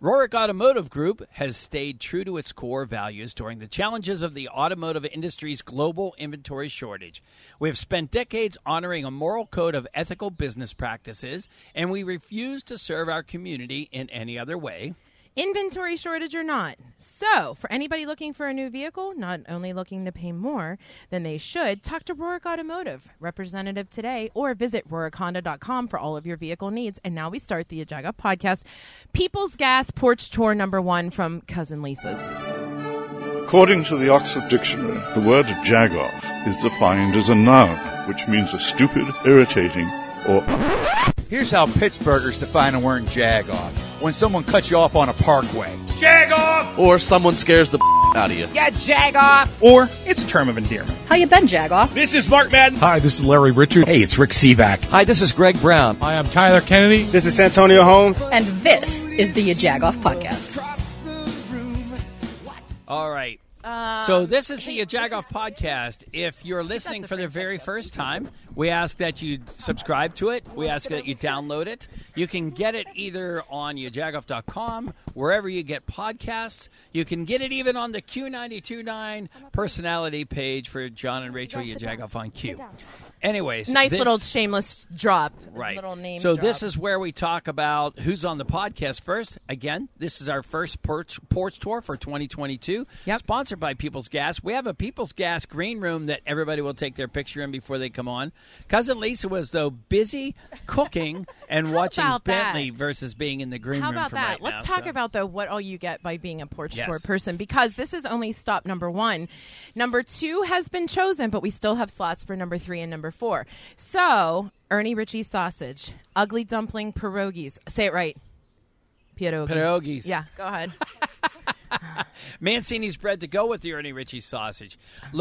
Rorick Automotive Group has stayed true to its core values during the challenges of the automotive industry's global inventory shortage. We have spent decades honoring a moral code of ethical business practices, and we refuse to serve our community in any other way. Inventory shortage or not. So, for anybody looking for a new vehicle, not only looking to pay more than they should, talk to Rorick Automotive representative today or visit RorickHonda.com for all of your vehicle needs. And now we start the Jagoff podcast. People's Gas Porch Tour #1 from Cousin Lisa's. According to the Oxford Dictionary, the word jagoff is defined as a noun, which means a stupid, irritating, or... Here's how Pittsburghers define a word jagoff. When someone cuts you off on a parkway. Jagoff! Or someone scares the out of you. Yeah, jagoff! Or it's a term of endearment. How you been, jagoff? This is Mark Madden. Hi, this is Larry Richard. Hey, it's Rick Seaback. Hi, this is Greg Brown. Hi, I'm Tyler Kennedy. This is Santonio Holmes. And this is the Jagoff Podcast. All right. So this is the Jagoff Podcast. If you're listening for the very first time, we ask that you subscribe to it. We ask that you download it. You can get it either on yajagoff.com, wherever you get podcasts. You can get it even on the Q92.9 personality page for John and Rachel Jagoff on Q. Anyways. Nice little shameless drop. Right. Little name so drop. This is where we talk about who's on the podcast first. Again, this is our first porch tour for 2022. Yep. Sponsored by People's Gas. We have a People's Gas green room that everybody will take their picture in before they come on. Cousin Lisa was, though, busy cooking and watching Bentley versus being in the green room. How about that? Right Let's now, talk about, though, what all you get by being a porch tour person, because this is only stop #1. #2 has been chosen, but we still have slots for #3 and #4. So, Ernie Ritchie's sausage, ugly dumpling pierogies. Say it right. Pierogies. Yeah, go ahead. Mancini's bread to go with the Ernie Ritchie sausage.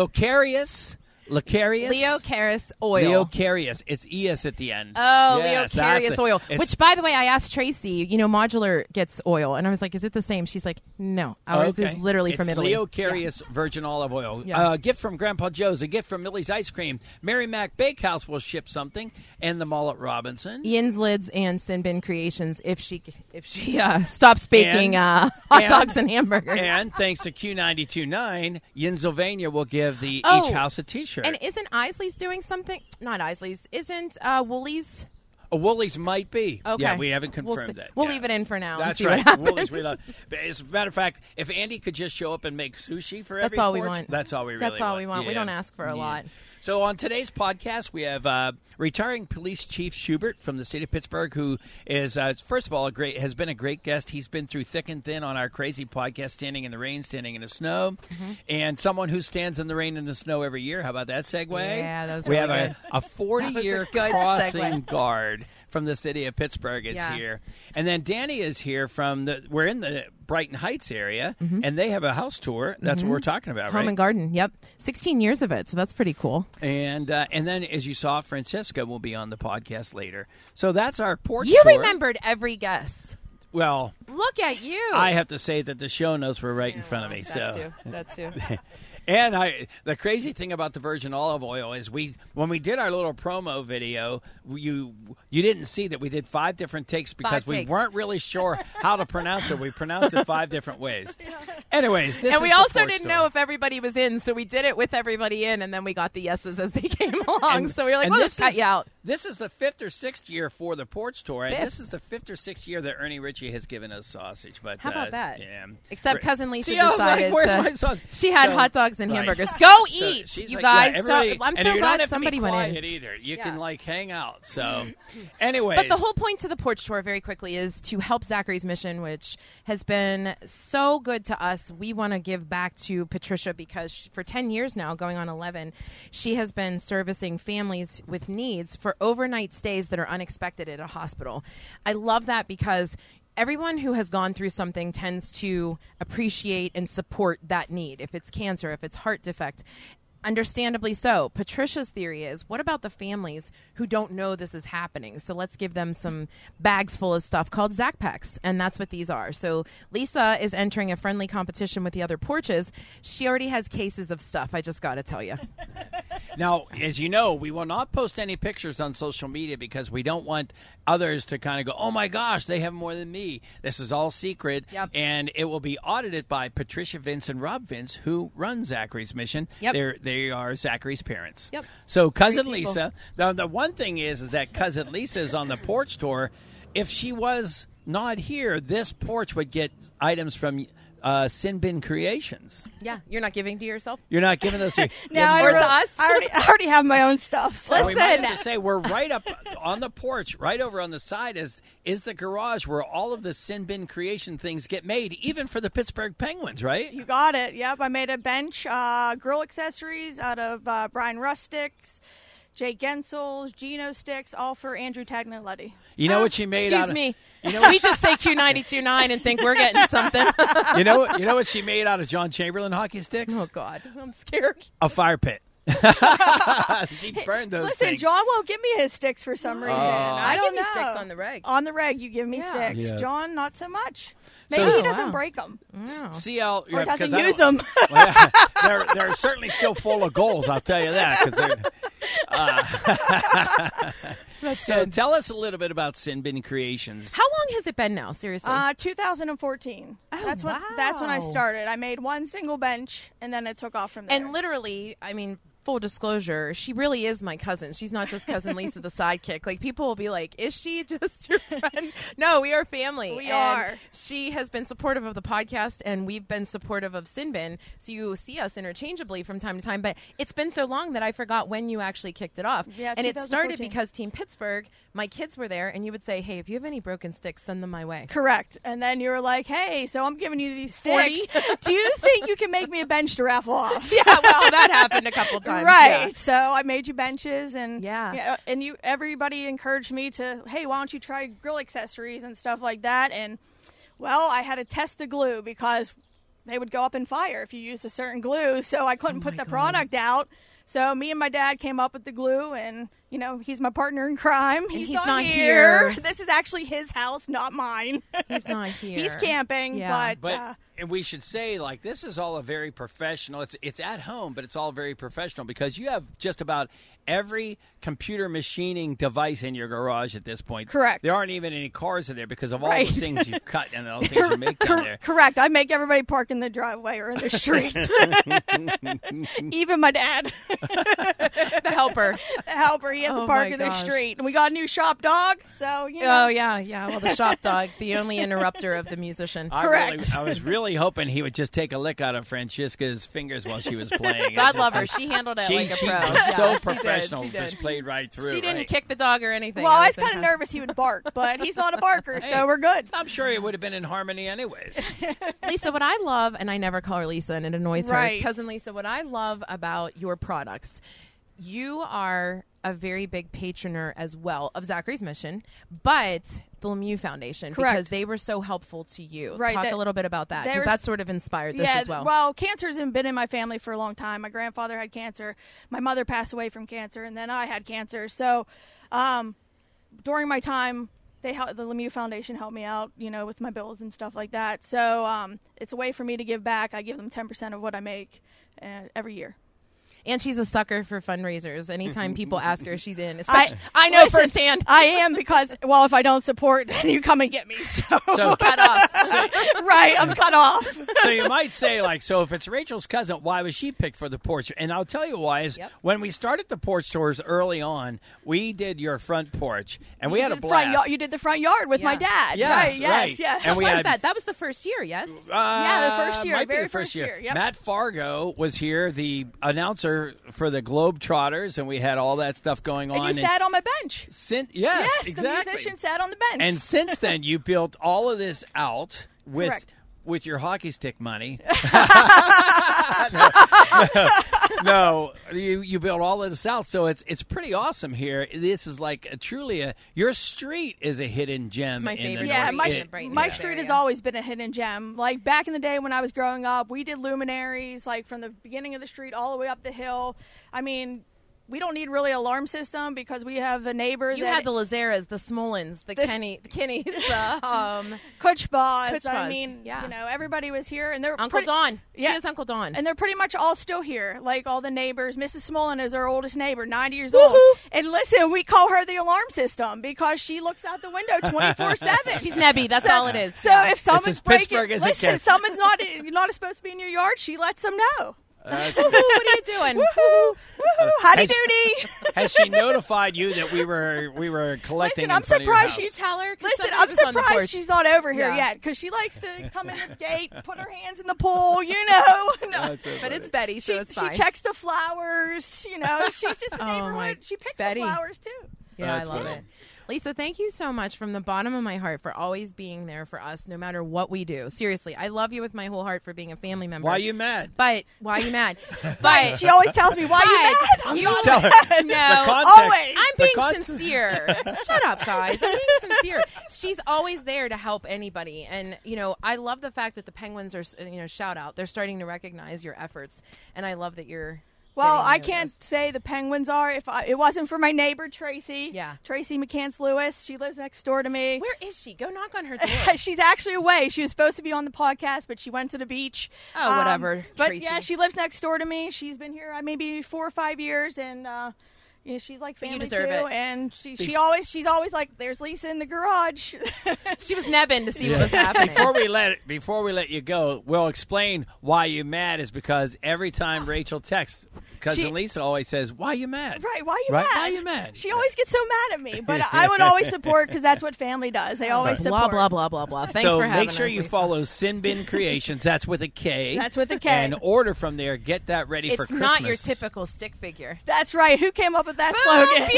Leo Carius oil. Leo Carius. It's ES at the end. Oh, yes, Leo Carius oil. Which, by the way, I asked Tracy, Modular gets oil. And I was like, is it the same? She's like, no. Ours is literally from Italy. Leo Carius virgin olive oil. Yeah. A gift from Grandpa Joe's. A gift from Millie's Ice Cream. Mary Mac Bakehouse will ship something. And the Mullet Robinson. Ian's Lids and Sin Bin Creations if she stops baking hot dogs and hamburgers. And thanks to Q92.9, Yinzylvania will give the Each House a T-shirt. And isn't Isley's doing something? Not Isley's. Isn't Woolies? Woolies might be. Okay. Yeah, we haven't confirmed that. We'll leave it in for now. That's and see right. What happens. Woolies, we love. As a matter of fact, if Andy could just show up and make sushi for every That's all porch, we want. That's all we really want. That's all we want. Yeah. We don't ask for a lot. So on today's podcast, we have retiring Police Chief Schubert from the city of Pittsburgh, who is, first of all, has been a great guest. He's been through thick and thin on our crazy podcast, Standing in the Rain, Standing in the Snow, and someone who stands in the rain and the snow every year. How about that segue? Yeah, that was we really have good. a 40-year crossing guard from the city of Pittsburgh is here. And then Danny is here we're in the Brighton Heights area, and they have a house tour. That's what we're talking about, right? Home and Garden, yep. 16 years of it, so that's pretty cool. And then, as you saw, Francesca will be on the podcast later. So that's our porch You tour. remembered every guest. Well, look at you. I have to say that the show notes were right in front of me. That too. And the crazy thing about the virgin olive oil is when we did our little promo video, you didn't see that we did 5 different takes because we weren't really sure how to pronounce it. We pronounced it 5 different ways. Anyways, this and we is also the didn't know if everybody was in, so we did it with everybody in, and then we got the yeses as they came along. So we were like, we'll just cut you out. This is the 5th or 6th year for the porch tour, and 5th. This is the 5th or 6th year that Ernie Ritchie has given us sausage. But how about that? Yeah. Except Cousin Lisa See, I was decided like, where's my sausage? She had hot dogs and right. hamburgers. Go eat, she's you like, guys. yeah, everybody, I'm and so you glad don't have somebody to be went quiet in. Either. You can hang out. So, anyways, but the whole point to the porch tour, very quickly, is to help Zachary's mission, which has been so good to us. We want to give back to Patricia because for 10 years now, going on 11, she has been servicing families with needs for overnight stays that are unexpected at a hospital. I love that because everyone who has gone through something tends to appreciate and support that need. If it's cancer, if it's heart defect, understandably so. Patricia's theory is, what about the families who don't know this is happening? So let's give them some bags full of stuff called Zach Packs, and that's what these are. So Lisa is entering a friendly competition with the other porches. She already has cases of stuff, I just got to tell you. Now, as you know, we will not post any pictures on social media because we don't want others to kind of go, oh, my gosh, they have more than me. This is all secret. Yep. And it will be audited by Patricia Vince and Rob Vince, who run Zachary's Mission. Yep. They are Zachary's parents. Yep. So Cousin Lisa, the one thing is that Cousin Lisa is on the porch tour. If she was not here, this porch would get items from Sin Bin Creations. Yeah, you're not giving to yourself? You're not giving those to No, I already have my own stuff. So. Listen. We might have to say we're right up on the porch, right over on the side is the garage where all of the Sin Bin Creation things get made, even for the Pittsburgh Penguins, right? You got it. Yep, I made a bench, grill accessories out of Brian Rustick's, Jay Gensel's, Geno sticks, all for Andrew Taglialetti. You know what she made excuse out of... me. You know we just say Q92.9 and think we're getting something. You know what she made out of John Chamberlain hockey sticks? Oh, God. I'm scared. A fire pit. She burned those Listen, things. John won't give me his sticks for some reason. I don't give know. you sticks on the reg. On the reg, you give me sticks. Yeah. John, not so much. Maybe he doesn't break them. CL Or doesn't use them. Well, they're certainly still full of goals, I'll tell you that. So tell us a little bit about Sin Bin Creations. How long has it been now, seriously? 2014. Oh, that's when I started. I made one single bench, and then it took off from there. And literally, I mean, full disclosure, she really is my cousin. She's not just Cousin Lisa, the sidekick. Like, people will be like, is she just your friend? No, we are family. We are. She has been supportive of the podcast, and we've been supportive of Sin Bin. So you see us interchangeably from time to time. But it's been so long that I forgot when you actually kicked it off. Yeah, and it started 2014. because Team Pittsburgh, my kids were there, and you would say, hey, if you have any broken sticks, send them my way. Correct. And then you were like, hey, so I'm giving you these sticks. Do you think you can make me a bench to raffle off? Yeah, well, that happened a couple times. Right. Yeah. So I made you benches, and Yeah. and everybody encouraged me to, hey, why don't you try grill accessories and stuff like that? And well, I had to test the glue because they would go up in fire if you used a certain glue, so I couldn't put the product out. So me and my dad came up with the glue, and he's my partner in crime. And he's not not here. This is actually his house, not mine. He's not here. He's camping, Yeah. but And we should say, like, this is all a very professional. It's at home, but it's all very professional because you have just about every computer machining device in your garage at this point. Correct. There aren't even any cars in there because of all Right. the things you cut and all the things you make down there. Correct. I make everybody park in the driveway or in the streets. Even my dad. The helper. The helper. He has to Oh, park my in the gosh. street. And we got a new shop dog, so, Oh, yeah. Well, the shop dog, the only interrupter of the musician. Correct. I was really hoping he would just take a lick out of Francesca's fingers while she was playing. God love her. She handled it like a She pro. was Yeah, so she did. professional. She did. Just played right through. She didn't right? kick the dog or anything. Well, I was That kind of nervous he would bark, but he's not a barker, so we're good. I'm sure it would have been in harmony anyways. Lisa, what I love, and I never call her Lisa, and it annoys Right. her, Cousin Lisa, what I love about your products, you are a very big patroner as well of Zachary's Mission, but the Lemieux Foundation, Correct. because they were so helpful to you. Right, Talk that- a little bit about that, because there's- that sort of inspired this as well. Well, cancer's been in my family for a long time. My grandfather had cancer. My mother passed away from cancer, and then I had cancer. So during my time, the Lemieux Foundation helped me out, with my bills and stuff like that. So it's a way for me to give back. I give them 10% of what I make every year. And she's a sucker for fundraisers. Anytime people ask her, she's in. I know firsthand. I am because, well, if I don't support, then you come and get me. So cut off. Right, I'm cut off. So you might say, like, so if it's Rachel's cousin, why was she picked for the porch? And I'll tell you why is when we started the porch tours early on, we did your front porch, and we had a blast. You did the front yard with my dad. Yes, right. Yes. And we What was had, that? That was the first year, yes? Yeah, the first year, might be very the first year. Yep. Matt Fargo was here, the announcer for the Globetrotters, and we had all that stuff going on. And you sat on my bench. Yes, Yes, exactly. the musician sat on the bench. And since then, you built all of this out Correct. with your hockey stick money. No, you built all of this out, so it's pretty awesome here. This is like your street is a hidden gem. It's my in favorite the Yeah, Northeast. my street has always been a hidden gem. Like back in the day when I was growing up, we did luminaries like from the beginning of the street all the way up the hill. I mean, we don't need really alarm system because we have a neighbor. You had the Lazaras, the Smolens, the Kinnys, the Kuchbas. I mean, everybody was here, and they're Uncle Don. She is Uncle Don, and they're pretty much all still here. Like all the neighbors. Mrs. Smolin is our oldest neighbor, 90 years old. And listen, we call her the alarm system because she looks out the window 24/7. She's Nebby. That's all it is. So if someone's breaking, listen, someone's not supposed to be in your yard, she lets them know. What are you doing? Howdy doody. Has she notified you that we were collecting? Listen, I'm surprised you tell her. Listen, I'm surprised she's not over here yet because she likes to come in the gate, put her hands in the pool, But it's Betty, so it's fine. She checks the flowers. She's just the neighborhood. She picks Betty. the flowers too. Yeah, I love it. Lisa, thank you so much from the bottom of my heart for always being there for us no matter what we do. Seriously, I love you with my whole heart for being a family member. Why are you mad? But why are you mad? But she always tells me, why are you mad? I'm not tell her. No, always. I'm being sincere. Shut up, guys. I'm being sincere. She's always there to help anybody. And, I love the fact that the Penguins are, shout out. They're starting to recognize your efforts. And I love that you're... Well, I can't say the Penguins are. If it wasn't for my neighbor, Tracy. Yeah. Tracy McCants-Lewis. She lives next door to me. Where is she? Go knock on her door. She's actually away. She was supposed to be on the podcast, but she went to the beach. Oh, whatever. But, Tracy. yeah, she lives next door to me. She's been here maybe 4 or 5 years, and... she's like family you deserve too, it. and she's always like, "There's Lisa in the garage." She was nebbing to see what was happening. Before we let you go, we'll explain why you mad is because every time Rachel texts, cousin Lisa always says, "Why you mad?" Right? Why you mad? Why you mad? She always gets so mad at me, but I would always support because that's what family does. They always support. Blah blah blah blah blah. Thanks for having us. So make sure you follow Sin Bin Creations. That's with a K. That's with a K. And order from there. Get that ready for Christmas. It's not your typical stick figure. That's right. Who came up with that slogan?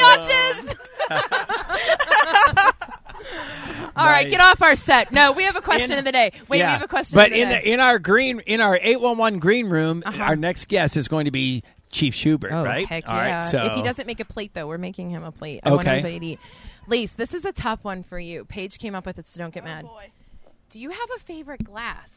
All right, get off our set. No, we have a question of the day. Wait, we have a question of the day. But in our 811 green room, our next guest is going to be Chief Schubert, right? Heck All yeah. right, so if he doesn't make a plate, though, we're making him a plate. I want everybody to eat. Lise, this is a tough one for you. Paige came up with it, so don't get mad. Boy. Do you have a favorite glass?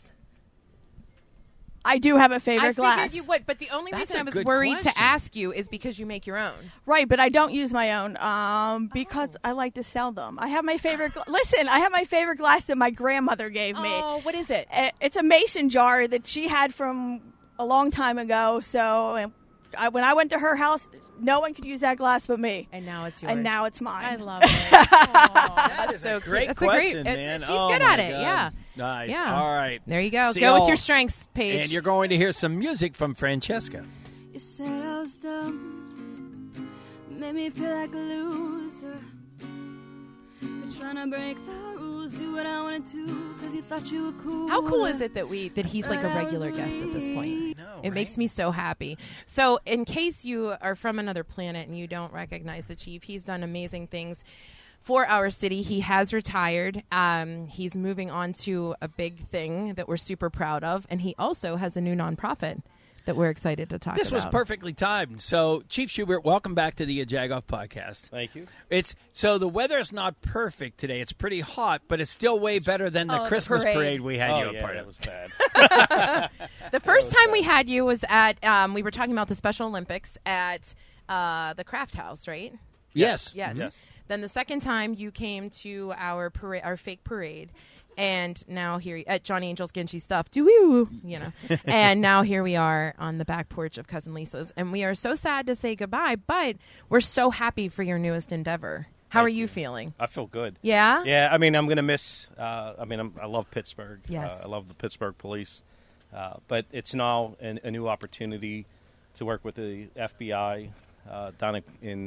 I do have a favorite glass. I figured you would, but the only reason I was worried to ask you is because you make your own. Right, but I don't use my own because I like to sell them. I have my favorite... Listen, I have my favorite glass that my grandmother gave me. Oh, what is it? It's a mason jar that she had from a long time ago, so... when I went to her house, no one could use that glass but me. And now it's yours. And now it's mine. I love it. Oh, that's so great cute. question, man. She's good at it, yeah. Nice. Yeah. All right. There you go. See go with y'all. your strengths, Paige. And you're going to hear some music from Francesca. You said I was dumb, made me feel like a loser. But trying to break the rules, do what I wanted to, because you thought you were cool. How cool is it that he's like a regular guest at this point? It makes me so happy. So in case you are from another planet and you don't recognize the Chief, he's done amazing things for our city. He has retired. He's moving on to a big thing that we're super proud of. And he also has a new nonprofit that we're excited to talk about. This was perfectly timed. So, Chief Schubert, welcome back to the Jagoff podcast. Thank you. So the weather is not perfect today. It's pretty hot, but it's still way better than the Christmas parade we had you a part of. That was bad. The first time we had you was at, we were talking about the Special Olympics at the Craft House, right? Yes. Then the second time you came to our parade, our fake parade, and now here at Johnny Angel's Ginchy Stuff, and now here we are on the back porch of Cousin Lisa's, and we are so sad to say goodbye, but we're so happy for your newest endeavor. How are you feeling? I feel good. Yeah? Yeah, I mean, I'm going to miss, I love Pittsburgh. Yes. I love the Pittsburgh police. But it's now a new opportunity to work with the FBI down in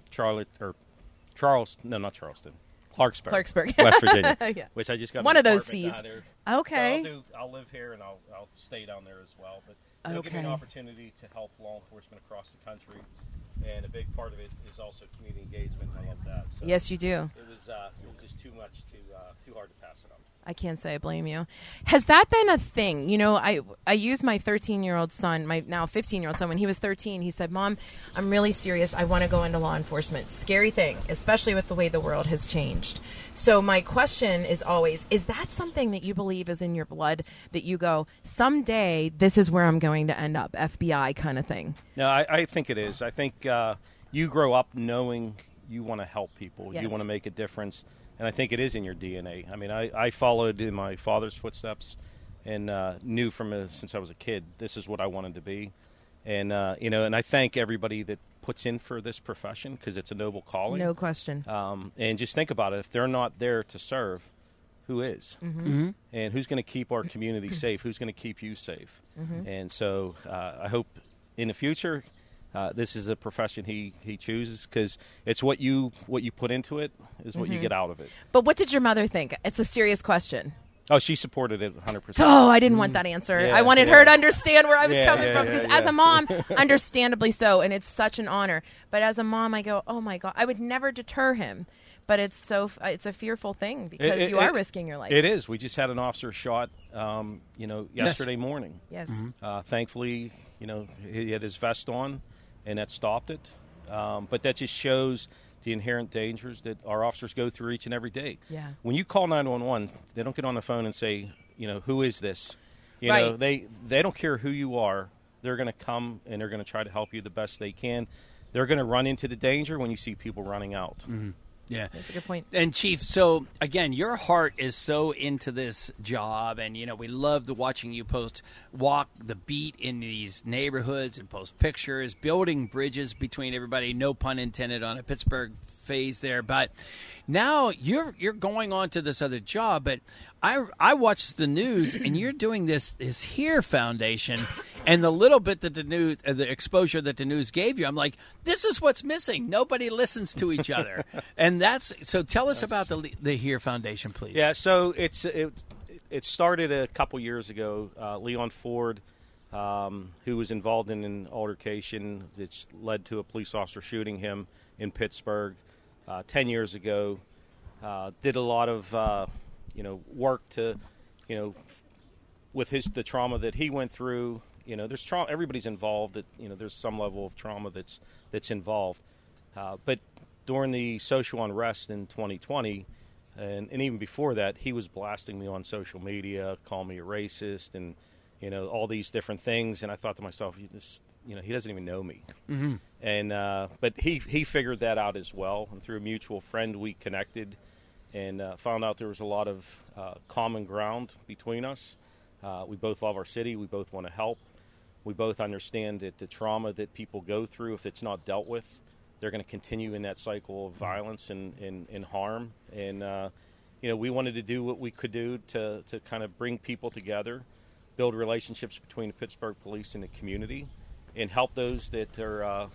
Clarksburg, West Virginia, yeah. Which I just got one of those C's. Okay. So I'll live here and I'll stay down there as well. But it'll give me an opportunity to help law enforcement across the country. And a big part of it is also community engagement. I love that. So yes, you do. It was just too much, too hard to pass it on. I can't say I blame you. Has that been a thing? You know, I used my 13-year-old son, my now 15-year-old son, when he was 13, he said, Mom, I'm really serious. I want to go into law enforcement. Scary thing, especially with the way the world has changed. So my question is always, is that something that you believe is in your blood, that you go, someday this is where I'm going to end up, FBI kind of thing? No, I think it is. I think you grow up knowing you want to help people. Yes. You want to make a difference. And I think it is in your DNA. I mean, I followed in my father's footsteps and knew since I was a kid, this is what I wanted to be. And, and I thank everybody that puts in for this profession because it's a noble calling. No question. And just think about it. If they're not there to serve, who is? Mm-hmm. And who's going to keep our community safe? Who's going to keep you safe? Mm-hmm. And so I hope in the future this is a profession he chooses because it's what you put into it is what you get out of it. But what did your mother think? It's a serious question. Oh, she supported it 100%. Oh, I didn't want that answer. Yeah, I wanted her to understand where I was coming from because as a mom, understandably so, and it's such an honor. But as a mom, I go, oh my God, I would never deter him. But it's a fearful thing because you are risking your life. It is. We just had an officer shot, yesterday morning. Yes. Mm-hmm. Thankfully, he had his vest on, and that stopped it. But that just shows the inherent dangers that our officers go through each and every day. Yeah. When you call 911, they don't get on the phone and say, who is this? Right. They don't care who you are. They're going to come and they're going to try to help you the best they can. They're going to run into the danger when you see people running out. Mm-hmm. Yeah. That's a good point. And Chief, so again, your heart is so into this job, and we love watching you walk the beat in these neighborhoods and post pictures, building bridges between everybody, no pun intended on a Pittsburgh phase there. But now you're going on to this other job, but I watched the news and you're doing this HERE Foundation, and the little bit that the exposure that the news gave you, I'm like, this is what's missing. Nobody listens to each other. And so tell us about the HERE Foundation, please. Yeah, so it started a couple years ago. Leon Ford, who was involved in an altercation that led to a police officer shooting him in Pittsburgh 10 years ago, did a lot of work to, with the trauma that he went through. There's trauma. Everybody's involved. There's some level of trauma that's involved. But during the social unrest in 2020, and even before that, he was blasting me on social media, calling me a racist, and all these different things. And I thought to myself, he doesn't even know me. Mm-hmm. And but he figured that out as well. And through a mutual friend, we connected and found out there was a lot of common ground between us. We both love our city. We both want to help. We both understand that the trauma that people go through, if it's not dealt with, they're going to continue in that cycle of violence and harm. And, we wanted to do what we could do to kind of bring people together, build relationships between the Pittsburgh police and the community, and help those that are,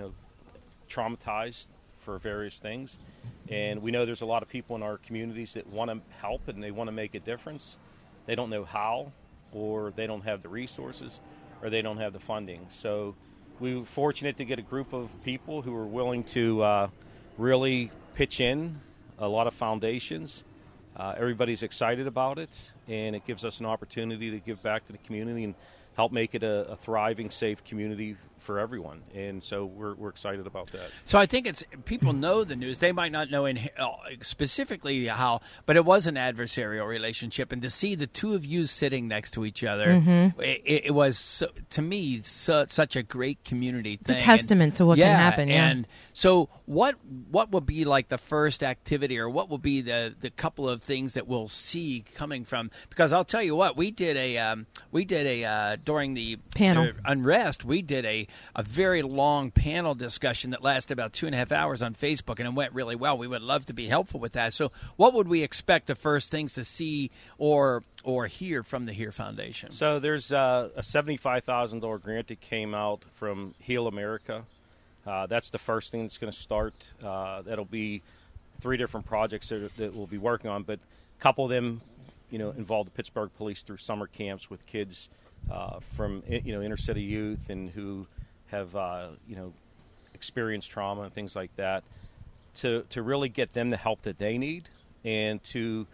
traumatized for various things. And we know there's a lot of people in our communities that want to help and they want to make a difference. They don't know how, or they don't have the resources, or they don't have the funding. So we were fortunate to get a group of people who were willing to really pitch in, a lot of foundations. Everybody's excited about it, and it gives us an opportunity to give back to the community and help make it a thriving, safe community for everyone. And so we're excited about that. So I think people know the news. They might not know specifically how, but it was an adversarial relationship. And to see the two of you sitting next to each other, mm-hmm. it was, to me, such a great community thing. It's a testament to what can happen. Yeah. And so what would be like the first activity, or what will be the couple of things that we'll see coming from? Because I'll tell you what, we did a during the panel unrest, we did a very long panel discussion that lasted about 2.5 hours on Facebook, and it went really well. We would love to be helpful with that. So what would we expect the first things to see or hear from the HERE Foundation? So there's a $75,000 grant that came out from Heal America. That's the first thing that's going to start. That'll be 3 different projects that we'll be working on, but a couple of them involve the Pittsburgh Police through summer camps with kids from inner city youth and who have experienced trauma and things like that, to really get them the help that they need, and to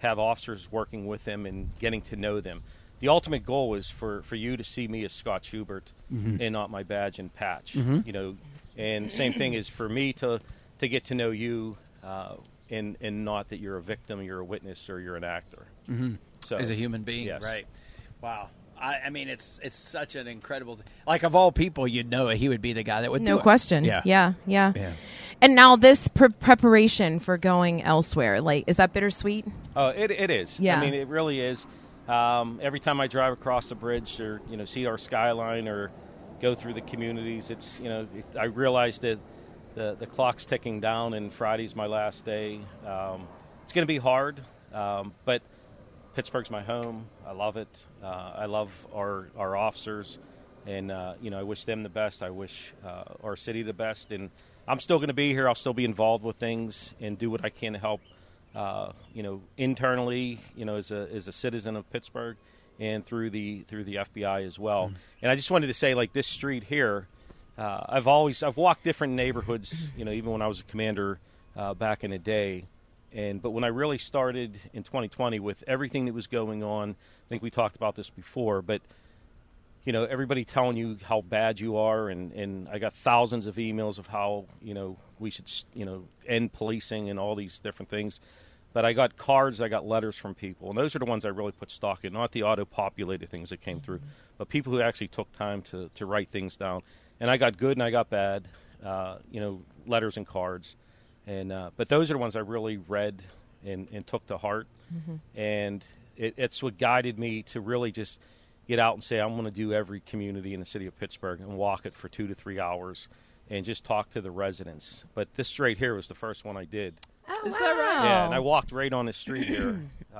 have officers working with them and getting to know them. The ultimate goal is for you to see me as Scott Schubert and not my badge and patch. You know, and same thing is for me to get to know you and not that you're a victim, you're a witness, or you're an actor. So, as a human being, yes. right? Wow. I mean, it's such an incredible thing. Like, of all people, you'd know he would be the guy that would do it. No question. Yeah. And now this preparation for going elsewhere, like, is that bittersweet? Oh, it is. Yeah. I mean, it really is. Every time I drive across the bridge or, you know, see our skyline or go through the communities, it's, you know, I realize that the clock's ticking down and Friday's my last day. It's going to be hard, but Pittsburgh's my home. I love it. I love our officers, and, you know, I wish them the best. I wish our city the best, and I'm still going to be here. I'll still be involved with things and do what I can to help, you know, internally, you know, as a citizen of Pittsburgh, and through the FBI as well. And I just wanted to say, like, this street here, I've walked different neighborhoods, you know, even when I was a commander back in the day. But when I really started in 2020 with everything that was going on, I think we talked about this before, but, you know, everybody telling you how bad you are, and I got thousands of emails of how, you know, we should, you know, end policing and all these different things. But I got cards, I got letters from people, and those are the ones I really put stock in, not the auto-populated things that came through, but people who actually took time to write things down. And I got good and I got bad, you know, letters and cards. But those are the ones I really read and took to heart. And it's what guided me to really just get out and say, I'm going to do every community in the city of Pittsburgh and walk it for 2 to 3 hours and just talk to the residents. But this right here was the first one I did. Oh, Is that right? Yeah, and I walked right on the street here.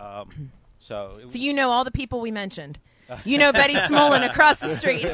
So you know all the people we mentioned. You know Betty Smolin across the street.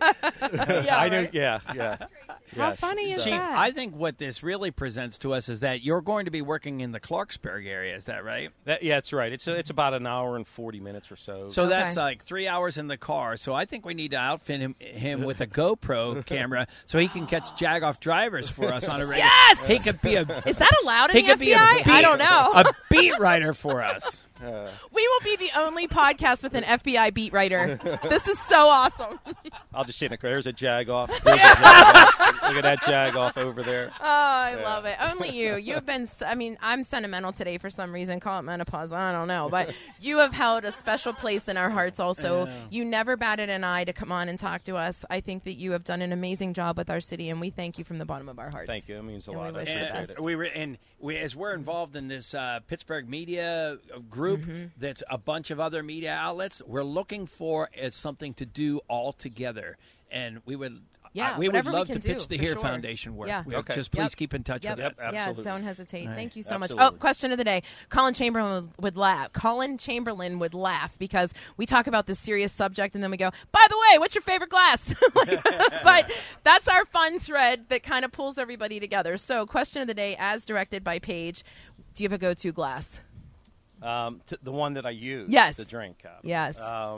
I know. Yeah. How funny is Chief, that? I think what this really presents to us is that you're going to be working in the Clarksburg area. Is that right? Yeah, that's right. It's about an hour and 40 minutes or so. So that's like 3 hours in the car. So I think we need to outfit him with a GoPro camera so he can catch jagoff drivers for us on a regular. Yes! He could be a. Is that allowed in He the could FBI? be a I don't know. A beat writer for us. We will be the only podcast with an FBI beat writer. This is so awesome. I'll just sit in the car. There's a jagoff. Look at that jagoff over there. Oh, I love it. Only you. You have been, I mean, I'm sentimental today for some reason. Call it menopause. I don't know. But you have held a special place in our hearts also. You never batted an eye to come on and talk to us. I think that you have done an amazing job with our city, and we thank you from the bottom of our hearts. Thank you. It means a And lot. we I wish you the appreciate best. it. As we're involved in this Pittsburgh media group, that's a bunch of other media outlets. We're looking for something to do all together, and we would. We would love to pitch the Here Foundation work. Yeah. Okay. Just please keep in touch with us. Absolutely. Yeah, don't hesitate. Right. Thank you so Absolutely. much. Oh, question of the day. Colin Chamberlain would laugh. Colin Chamberlain would laugh because we talk about this serious subject and then we go, by the way, what's your favorite glass? But that's our fun thread that kind of pulls everybody together. So question of the day, as directed by Paige, do you have a go-to glass? The one that I use. Yes. The drink cup. Yes.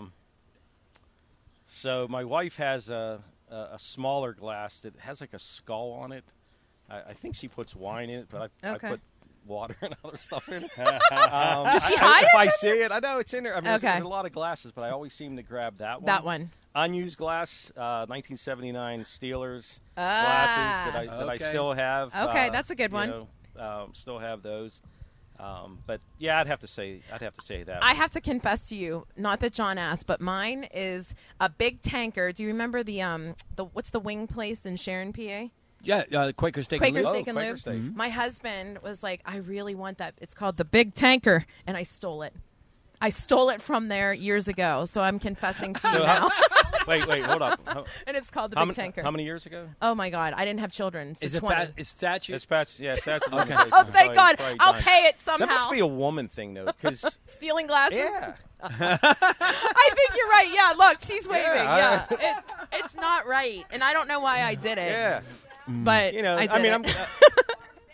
So my wife has a smaller glass that has like a skull on it. I think she puts wine in it, but I put water and other stuff in it. Does she hide it? If I see it, I know it's in there. I mean, Okay. there's a lot of glasses, but I always seem to grab that one. That one. Unused glass, 1979 Steelers glasses that I still have. Okay, that's a good one. You know, still have those. But yeah, I'd have to say that. I have to confess to you, not that John asked, but mine is a big tanker. Do you remember the what's the wing place in Sharon, PA? Yeah, Quaker Steak Quaker and Lube. Steak and Quaker Lube. Steak. Mm-hmm. My husband was like, I really want that. It's called the Big Tanker, and I stole it. I stole it from there years ago, so I'm confessing to you now. Wait, hold up. And it's called the Big Tanker. How many years ago? Oh my God, I didn't have children. So Is it 20. is statute? It's patch. Yeah, statute. Okay. Oh, thank God! I'll pay it somehow. That must be a woman thing, though, because Stealing glasses. yeah. I think you're right. Yeah, look, she's waving. Yeah, Yeah, it's not right, and I don't know why I did it. Yeah. But You know, I did I mean, it.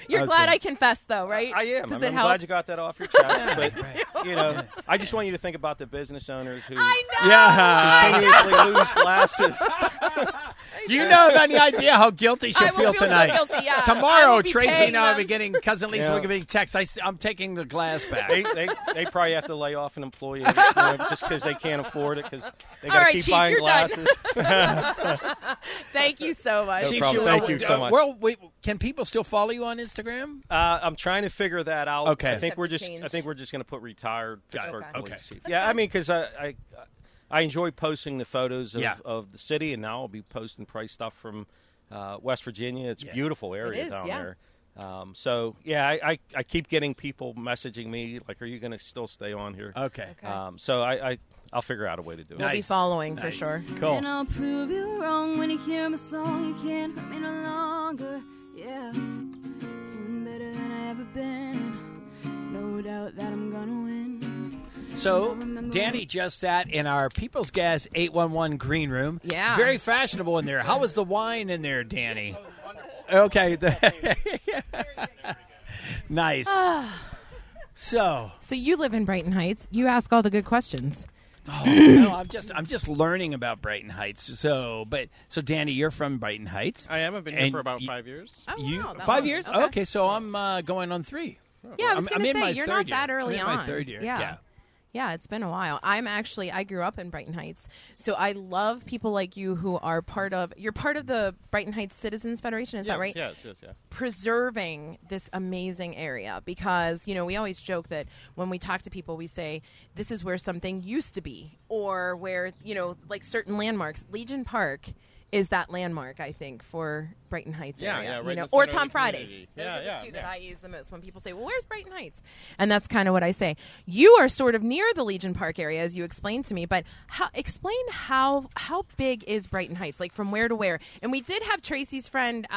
You're glad I confessed, though, right? I am. Does I'm it help? glad you got that off your chest. But, I just want you to think about the business owners who continuously lose glasses. Do you know have any idea how guilty she'll feel tonight? So guilty, yeah. Tomorrow, Tracy and I will be getting, Cousin Lisa will be getting texts. I'm taking the glass back. They probably have to lay off an employee just because they can't afford it because they got to keep Chief, buying you're glasses. Thank you so much. No problem. Thank you so much. Well, can people still follow you on Instagram? I'm trying to figure that out. Okay. I think we're just going to put retired Pittsburgh police chief. Okay. Yeah, I mean, because I enjoy posting the photos of the city, and now I'll be posting price stuff from West Virginia. It's a beautiful area down there. I keep getting people messaging me like, "Are you going to still stay on here?" Okay. So I'll figure out a way to do it. We'll be following for sure. Cool. And I'll prove you wrong when you hear my song. You can't hurt me no longer. Yeah, feeling better than I ever been. No doubt that I'm gonna win. So, Danny just sat in our People's Gas 811 green room. Yeah. Very fashionable in there. How was the wine in there, Danny? Okay. Nice. So you live in Brighton Heights. You ask all the good questions. Oh, no, I'm just learning about Brighton Heights. So Danny, you're from Brighton Heights. I am. I've been here for about 5 years. Oh, wow, 5 years? Okay, so I'm going on 3. Yeah, I was going to say, you're not that early on. on. I'm in my 3rd year. Yeah, it's been a while. I grew up in Brighton Heights, so I love people like you who are you're part of the Brighton Heights Citizens Federation, is that right? Yes, yeah. Preserving this amazing area because, we always joke that when we talk to people, we say, this is where something used to be, or where, like certain landmarks. Legion Park is that landmark, I think, for Brighton Heights area. Right or Tom Fridays. Those are the two that I use the most when people say, well, where's Brighton Heights? And that's kind of what I say. You are sort of near the Legion Park area, as you explained to me, but explain how big is Brighton Heights, like from where to where? And we did have Tracy's friend,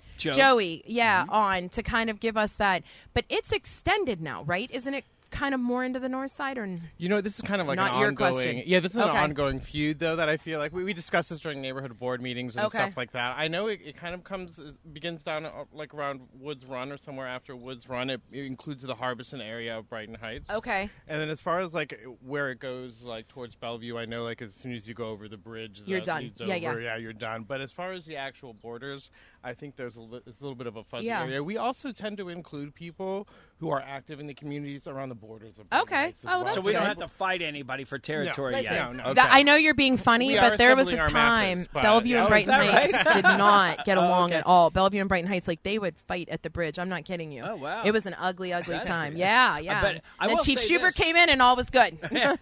Joey, on to kind of give us that. But it's extended now, right? Isn't it kind of more into the north side, or this is kind of like not an your ongoing question. Yeah, this is an ongoing feud though that I feel like we discussed this during neighborhood board meetings and stuff like that. I know it kind of begins down like around Woods Run or somewhere after Woods Run. It includes the Harbison area of Brighton Heights. Okay. And then as far as like where it goes like towards Bellevue, I know like as soon as you go over the bridge you're done. Yeah, you're done. But as far as the actual borders, I think it's a little bit of a fuzzy area. We also tend to include people who are active in the communities around the borders of Brighton Heights as well. So we don't have to fight anybody for territory yet. No. I know you're being funny, but there was a time Bellevue and Brighton Heights did not get along at all. Bellevue and Brighton Heights, like they would fight at the bridge. I'm not kidding you. Oh, wow. It was an ugly time. Crazy. Yeah. But then Chief Schubert came in and all was good.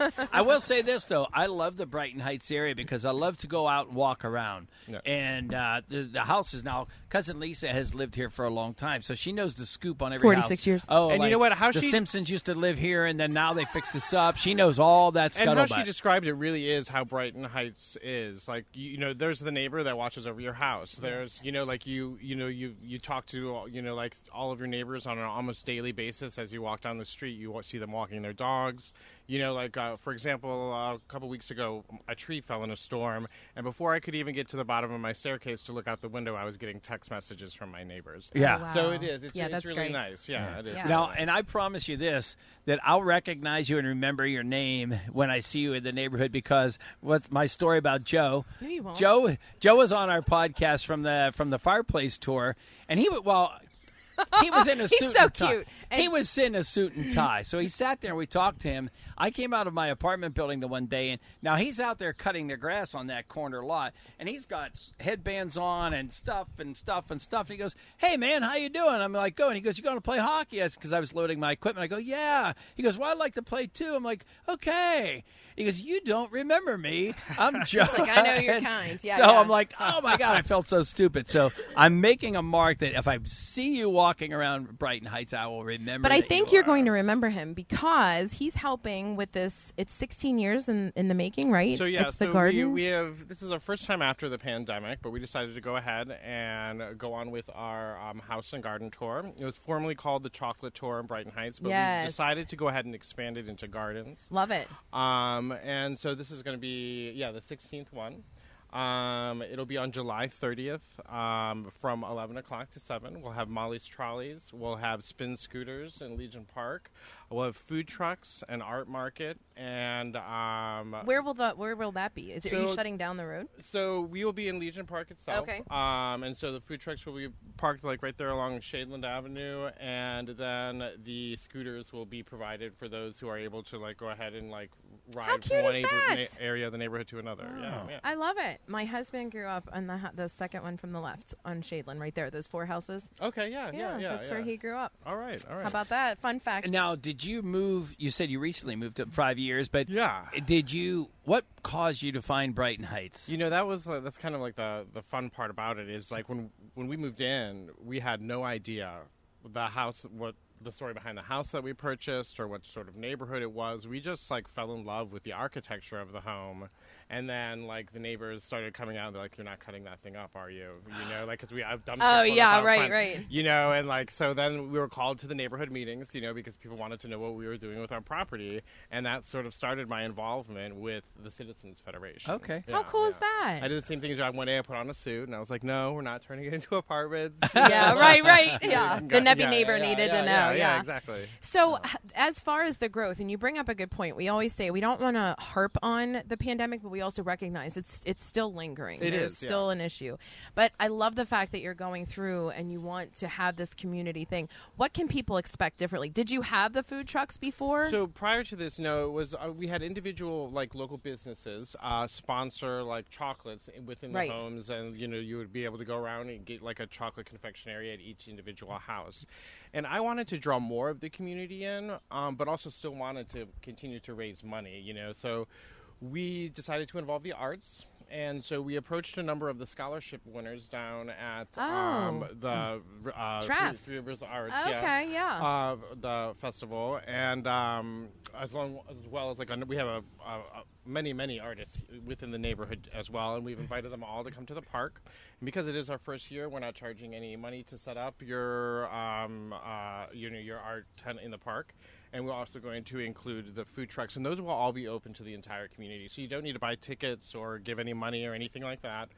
I will say this, though. I love the Brighton Heights area because I love to go out and walk around. Yeah. And the house is now, Cousin Lisa has lived here for a long time, so she knows the scoop on every 46 house. years. Oh, and you know what? How the Simpsons used to live here, and then now they fixed this up. She knows all that scuttlebutt. And how she described it really is how Brighton Heights is. Like, there's the neighbor that watches over your house. There's, you talk to, like all of your neighbors on an almost daily basis as you walk down the street. You see them walking their dogs. For example, a couple weeks ago, a tree fell in a storm, and before I could even get to the bottom of my staircase to look out the window, I was getting text messages from my neighbors. Yeah. Oh, wow. So it is. It's that's really great. nice. Yeah, it is. Yeah. Now, nice. and I promise you this, that I'll recognize you and remember your name when I see you in the neighborhood because what's my story about Joe? No, you won't. Joe was on our podcast from the Fireplace tour, and he was in a suit and tie. Cute. He was in a suit and tie. So he sat there and we talked to him. I came out of my apartment building the one day, and now he's out there cutting the grass on that corner lot, and he's got headbands on and stuff. And he goes, "Hey, man, how you doing?" I'm like, "Go." And he goes, "You going to play hockey?" Because I was loading my equipment. I go, "Yeah." He goes, "Well, I'd like to play too." I'm like, "Okay." He goes, "You don't remember me. I'm Joe." He's like, "I know you're kind." Yeah, so I'm like, "Oh, my God, I felt so stupid." So I'm making a mark that if I see you walking around Brighton Heights, I will remember. But I think you're going to remember him because he's helping with this. It's 16 years in the making, right? So, yeah. It's the garden. We have, this is our first time after the pandemic, but we decided to go ahead and go on with our house and garden tour. It was formerly called the Chocolate Tour in Brighton Heights, but we decided to go ahead and expand it into gardens. Love it. And so this is going to be, the 16th one. It'll be on July 30th from 11 o'clock to 7. We'll have Molly's Trolleys. We'll have spin scooters in Legion Park. We'll have food trucks, an art market, and where will that be? Are you shutting down the road? So we will be in Legion Park itself. Okay. And so the food trucks will be parked like right there along Shadeland Avenue, and then the scooters will be provided for those who are able to like go ahead and like ride from one area of the neighborhood to another. Oh. Yeah. I love it. My husband grew up on the second one from the left on Shadeland, right there. Those 4 houses. Okay. Yeah. That's where he grew up. All right. How about that? Fun fact. Now, did you move? You said you recently moved up 5 years, but yeah, did you? What caused you to find Brighton Heights? You know, that's kind of like the fun part about it is like when we moved in, we had no idea what the story behind the house that we purchased or what sort of neighborhood it was. We just like fell in love with the architecture of the home, and then like the neighbors started coming out and they're like, "You're not cutting that thing up, are you?" You know, like because I've dumped. Oh yeah, right. You know, and like so then we were called to the neighborhood meetings, you know, because people wanted to know what we were doing with our property, and that sort of started my involvement with the Citizens Federation. Okay, how cool is that? I did the same thing as one day. I put on a suit and I was like, "No, we're not turning it into apartments." Yeah, right. Yeah, the Nebby neighbor needed to know. Yeah, exactly. So as far as the growth, and you bring up a good point, we always say we don't want to harp on the pandemic, but we also recognize it's still lingering. There's still an issue. But I love the fact that you're going through and you want to have this community thing. What can people expect differently? Did you have the food trucks before? So prior to this, no, it was we had individual like local businesses sponsor like chocolates within the homes, and you know you would be able to go around and get like a chocolate confectionery at each individual house. And I wanted to draw more of the community in, but also still wanted to continue to raise money, you know. So we decided to involve the arts. And so we approached a number of the scholarship winners down at the Three Rivers Arts, the festival, and as well as like we have many artists within the neighborhood as well, and we've invited them all to come to the park. And because it is our first year, we're not charging any money to set up your art tent in the park. And we're also going to include the food trucks, and those will all be open to the entire community. So you don't need to buy tickets or give any money or anything like that,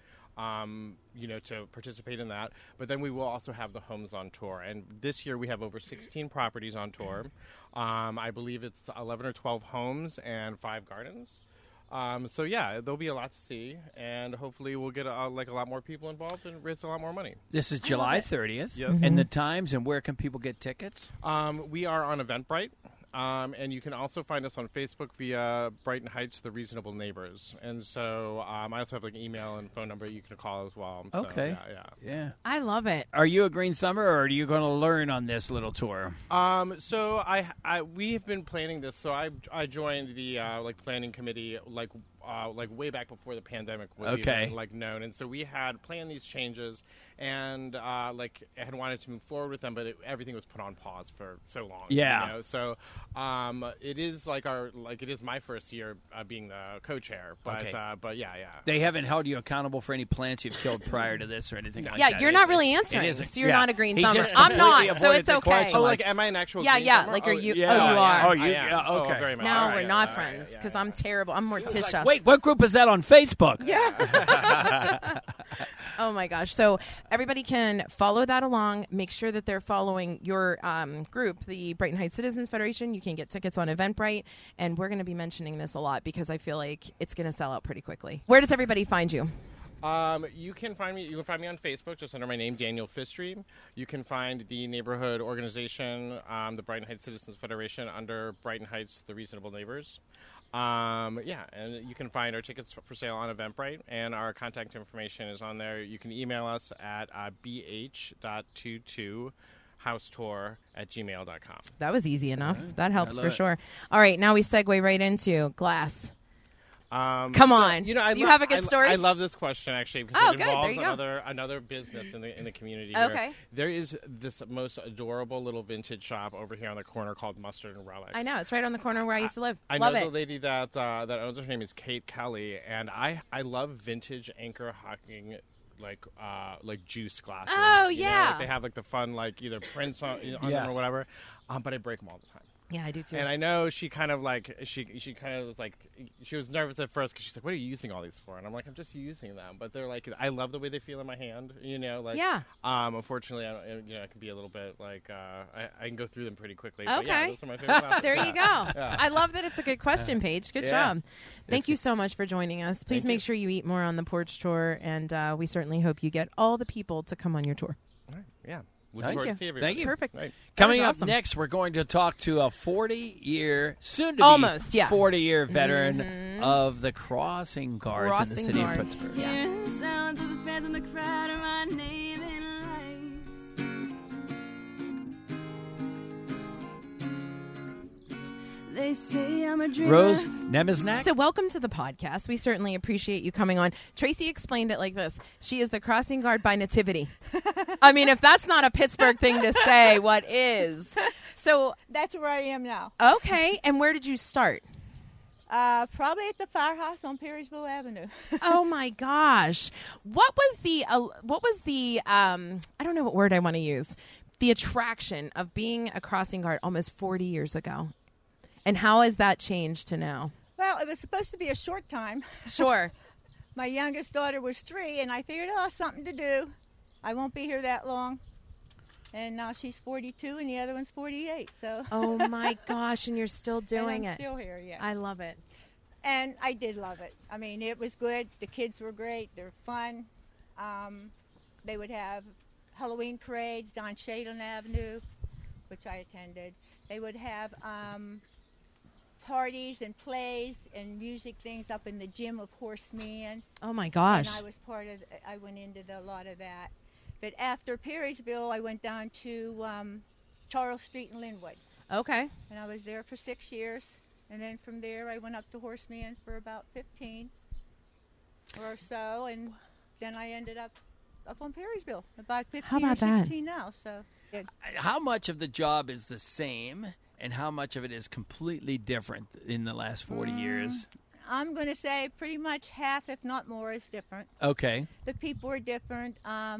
to participate in that. But then we will also have the homes on tour. And this year we have over 16 properties on tour. I believe it's 11 or 12 homes and 5 gardens. So yeah, there'll be a lot to see, and hopefully we'll get a lot more people involved and raise a lot more money. This is July 30th. Yes. And the times, and where can people get tickets? We are on Eventbrite. And you can also find us on Facebook via Brighton Heights, The Reasonable Neighbors. And so I also have like an email and phone number you can call as well. Okay. So, yeah. I love it. Are you a Green Thumber, or are you going to learn on this little tour? So we have been planning this. So I joined the planning committee like way back before the pandemic was even known, and so we had planned these changes and had wanted to move forward with them, but everything was put on pause for so long. Yeah. You know? So it is it is my first year being the co-chair, but yeah. They haven't held you accountable for any plants you've killed prior to this or anything like that. Yeah, you're not really answering, so you're not a Green Thumber. I'm not, so it's okay. Oh, am I an actual? Yeah, Green Thumber? like are you? Yeah. Oh, you are. Oh, you? Yeah, okay. Very much. Now we're not friends because I'm terrible. I'm Morticia. Wait, what group is that on Facebook? Yeah. Oh my gosh. So everybody can follow that along. Make sure that they're following your group, the Brighton Heights Citizens Federation. You can get tickets on Eventbrite, and we're going to be mentioning this a lot because I feel like it's going to sell out pretty quickly. Where does everybody find you? You can find me on Facebook just under my name, Daniel Fistream. You can find the neighborhood organization, the Brighton Heights Citizens Federation, under Brighton Heights, The Reasonable Neighbors. And you can find our tickets for sale on Eventbrite, and our contact information is on there. You can email us at bh.22housetour@gmail.com. That was easy enough. Right. That helps for sure. All right, now we segue right into glass. Come on. Do you have a good story? I love this question actually because it involves there you go. another business in the community. Okay. Here. There is this most adorable little vintage shop over here on the corner called Mustard and Relics. I know, it's right on the corner where I used to live. I love know it. the lady that owns her name is Kate Kelly, and I love vintage Anchor Hocking like juice glasses. Oh you know, yeah. they have like the fun either prints on them or whatever. But I break them all the time. Yeah, I do too. And I know she kind of like she kind of was like she was nervous at first because she's like, "What are you using all these for?" And I'm like, "I'm just using them." But they're like, I love the way they feel in my hand. Like yeah. Unfortunately, I can be a little bit like I can go through them pretty quickly. Okay, but yeah, those are my favorite glasses. There you go. Yeah. I love that it's a good question, Paige. Good job. Thank you so much for joining us. Please make sure you eat more on the porch tour, and we certainly hope you get all the people to come on your tour. All right. Yeah. Looking forward to see everybody. Thank you. Perfect. Right. Coming up awesome. next, we're going to talk to a 40-year, soon-to-be 40-year veteran of the Crossing Guards in the city of Pittsburgh. Yeah. The sounds of the fans in the crowd are my name in lights. They say I'm a dreamer. Rose Nemesnak. So welcome to the podcast. We certainly appreciate you coming on. Tracy explained it like this. She is the crossing guard by nativity. I mean, if that's not a Pittsburgh thing to say, what is? So that's where I am now. Okay. And where did you start? Probably at the firehouse on Perrysville Avenue. Oh my gosh. What was the I don't know what word I want to use. The attraction of being a crossing guard almost 40 years ago. And how has that changed to now? Well, it was supposed to be a short time. Sure. My youngest daughter was 3, and I figured, something to do. I won't be here that long. And now she's 42, and the other one's 48. So. Oh my gosh! And you're still doing and I'm it. Still here, yes. I love it. And I did love it. I mean, it was good. The kids were great. They're fun. They would have Halloween parades down Shadon Avenue, which I attended. They would have parties and plays and music things up in the gym of Horseman. Oh my gosh! And I was I went into a lot of that. But after Perrysville, I went down to Charles Street in Linwood. Okay. And I was there for 6 years. And then from there, I went up to Horseman for about 15 or so. And then I ended up on Perrysville, about 15 or 16 now. So. Good. How much of the job is the same, and how much of it is completely different in the last 40 years? I'm going to say pretty much half, if not more, is different. Okay. The people are different.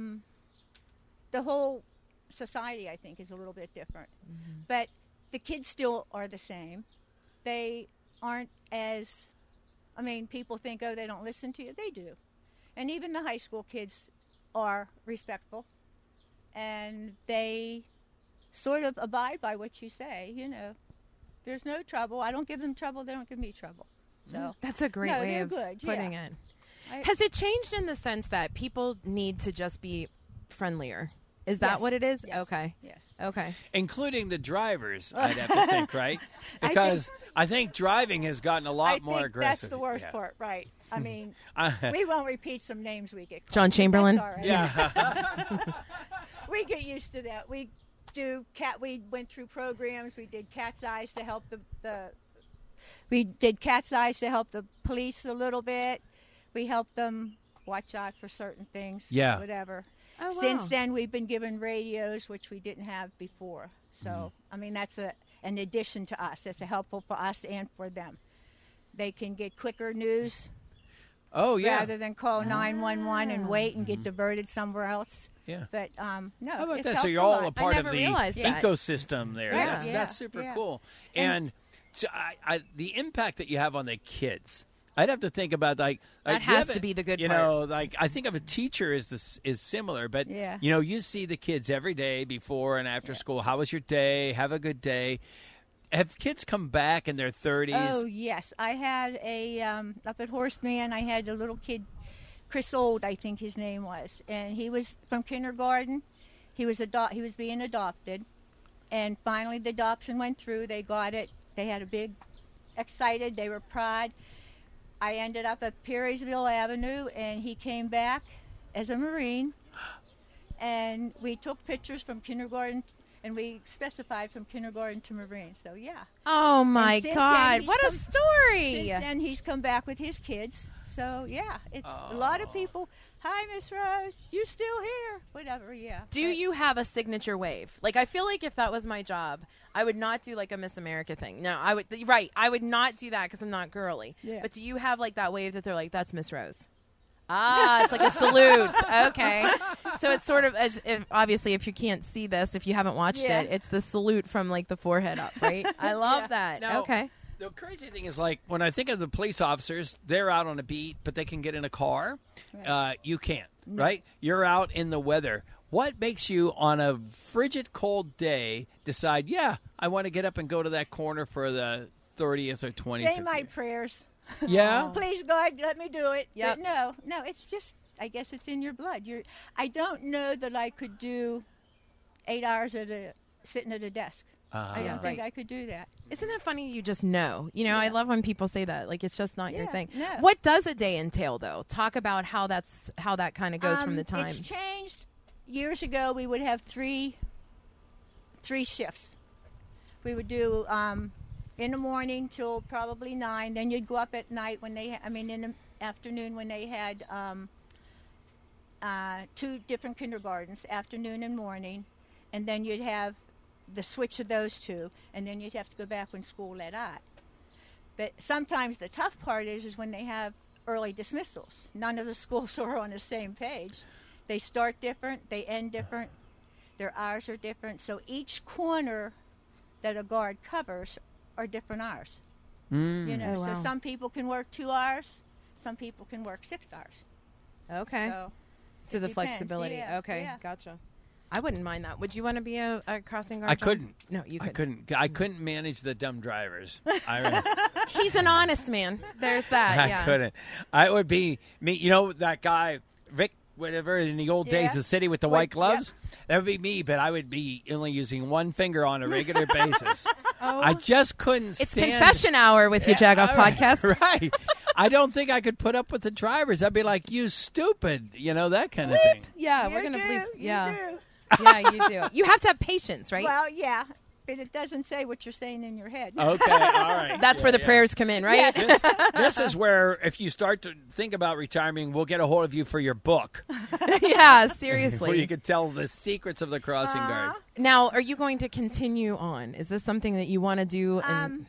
The whole society, I think, is a little bit different. Mm-hmm. But the kids still are the same. They aren't as, people think, they don't listen to you. They do. And even the high school kids are respectful. And they sort of abide by what you say, There's no trouble. I don't give them trouble. They don't give me trouble. So that's a great way of putting it. Has it changed in the sense that people need to just be friendlier? Is that what it is? Yes. Okay. Yes. Okay. Including the drivers, I'd have to think, right? Because I think driving has gotten a lot more aggressive. That's the worst part, right? We won't repeat some names we get called. John Chamberlain? That's all right. Yeah. We get used to that. We went through programs. We did Cat's Eyes to help we did Cat's Eyes to help the police a little bit. We helped them watch out for certain things. Yeah. Whatever. Oh, wow. Since then, we've been given radios, which we didn't have before. So, that's an addition to us. It's helpful for us and for them. They can get quicker news. Oh, yeah. Rather than call 911 and wait and get diverted somewhere else. Yeah. But, no. How about it's that? So you're helpful all a part of the ecosystem there. Yeah. That's super cool. And so the impact that you have on the kids, I'd have to think about that has to be the good part. I think of a teacher is similar, but you see the kids every day before and after school. How was your day? Have a good day. Have kids come back in their 30s? Oh yes, I had up at Horseman. I had a little kid, Chris Old, I think his name was, and he was from kindergarten. He was being adopted, and finally the adoption went through. They got it. They had a big, excited. They were proud. I ended up at Perrysville Avenue, and he came back as a Marine, and we took pictures from kindergarten, and we specified from kindergarten to Marine. So, yeah. Oh, my God. What a story. Since then, he's come back with his kids. So, yeah, it's a lot of people. Hi, Miss Rose. You still here? Whatever, yeah. Do you have a signature wave? I feel like if that was my job, I would not do a Miss America thing. No, I would. Right, I would not do that because I'm not girly. Yeah. But do you have that wave that they're that's Miss Rose? It's like a salute. Okay. So it's sort of, obviously, if you can't see this, if you haven't watched it, it's the salute from like the forehead up, right? I love that. Now, okay. The crazy thing is, like, when I think of the police officers, they're out on a beat, but they can get in a car. You can't, right? You're out in the weather. What makes you, on a frigid, cold day, decide, I want to get up and go to that corner for the 30th or 20th? Say my prayers. Yeah? Please, God, let me do it. Yep. But no, it's just, I guess it's in your blood. I don't know that I could do 8 hours sitting at a desk. I don't think I could do that. Isn't that funny? You just know. You know, I love when people say that. Like, it's just not your thing. No. What does a day entail, though? Talk about how that kind of goes from the time. It's changed. Years ago, we would have three shifts. We would do in the morning till probably 9. Then you'd go up at night in the afternoon when they had 2 different kindergartens, afternoon and morning, and then you'd have the switch of those 2, and then you'd have to go back when school let out. But sometimes the tough part is when they have early dismissals. None of the schools are on the same page. They start different, they end different, their hours are different. So each corner that a guard covers are different hours. You know, wow. So some people can work 2 hours, some people can work 6 hours. Okay. So the depends. flexibility. Yeah, okay, yeah. Gotcha. I wouldn't mind that. Would you want to be a crossing guard? I couldn't. No, you couldn't. I couldn't manage the dumb drivers. He's an honest man. There's that. I couldn't. I would be me. You know that guy, Vic, whatever, in the old days, the city with the white gloves? That would be me, but I would be only using one finger on a regular basis. I just couldn't stand. It's confession hour with your Jagoff podcast. Right. I don't think I could put up with the drivers. I'd be like, you stupid, that kind of thing. Yeah, You we're going to do, bleep. you Yeah. do. Yeah, you do. You have to have patience, right? Well, yeah, but it doesn't say what you're saying in your head. Okay, all right. That's where the prayers come in, right? Yes. This is where, if you start to think about retiring, we'll get a hold of you for your book. Yeah, seriously. Where you could tell the secrets of the crossing guard. Now, are you going to continue on? Is this something that you want to do?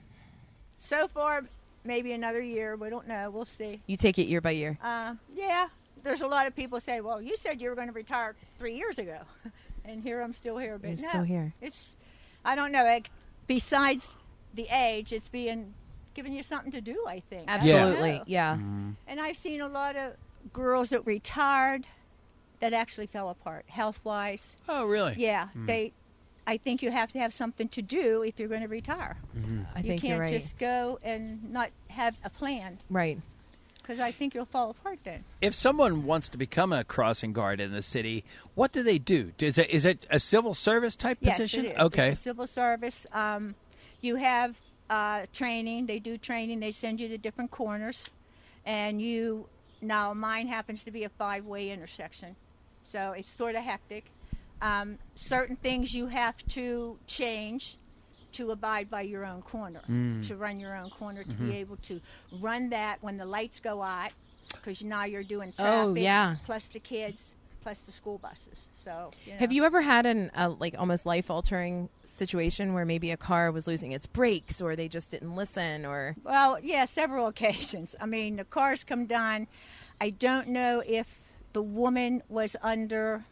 So far, maybe another year. We don't know. We'll see. You take it year by year. Yeah. There's a lot of people say, well, you said you were going to retire 3 years ago. And here I'm still here. But You're still here. I don't know. Besides the age, it's giving you something to do, I think. Absolutely. Yeah. And I've seen a lot of girls that retired that actually fell apart health-wise. Oh, really? Yeah. I think you have to have something to do if you're going to retire. I think you're right. You can't just go and not have a plan. Right. Because I think you'll fall apart then. If someone wants to become a crossing guard in the city, what do they do? Is it a civil service type position? Yes, it is. Okay. It's a civil service. You have training. They do training. They send you to different corners. And now mine happens to be a 5-way intersection. So it's sort of hectic. Certain things you have to change to abide by your own corner, to run your own corner, to be able to run that when the lights go out, because now you're doing traffic, plus the kids, plus the school buses. So, have you ever had an almost life-altering situation where maybe a car was losing its brakes, or they just didn't listen, or? Well, yeah, several occasions. I mean, the cars come down. I don't know if the woman was under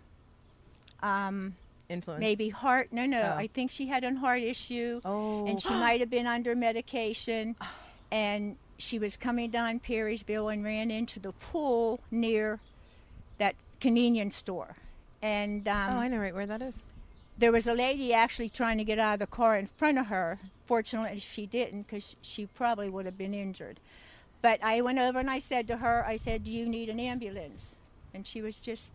influence, maybe heart. No. I think she had a heart issue, and she might have been under medication, and she was coming down Perrysville and ran into the pool near that convenience store. And I know right where that is. There was a lady actually trying to get out of the car in front of her. Fortunately, she didn't, because she probably would have been injured. But I went over and I said to her, do you need an ambulance? And she was just,